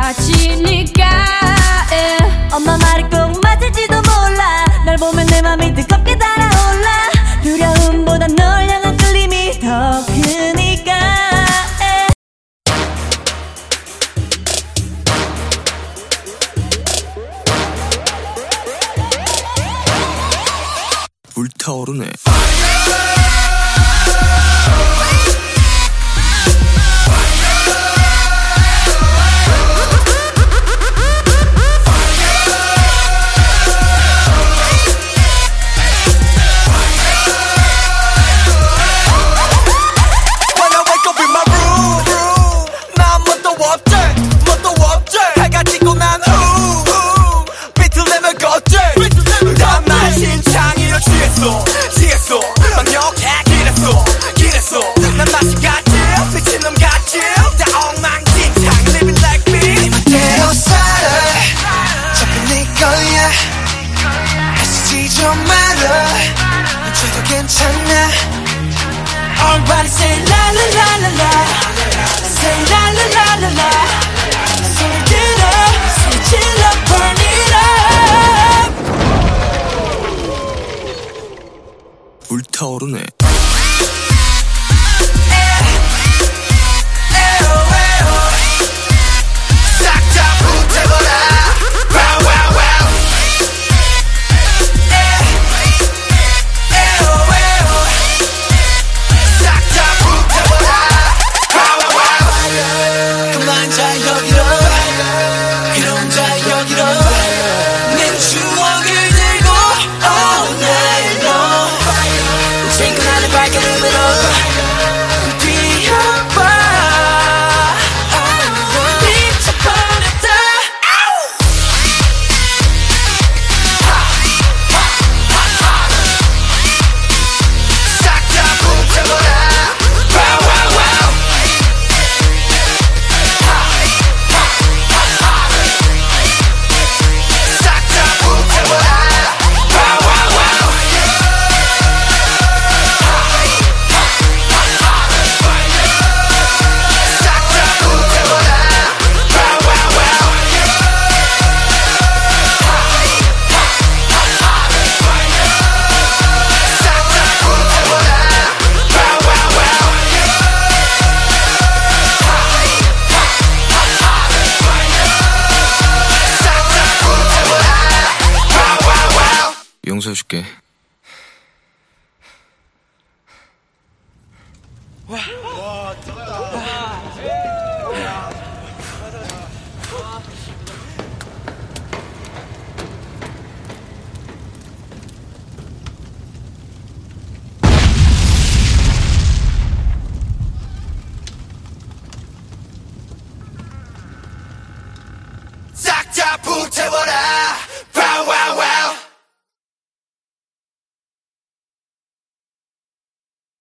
다치니까 엄마 말이 꼭 맞을지도 몰라. 널 보면 내 맘이 뜨겁게 달아올라. 두려움보다 널 향한 끌림이 더 크니까 불타오르네. Everybody say la la la la la, say la la la la la. 소리 질러, 소리 질러, burn it up. 불타오르네. 용서해줄게. 와.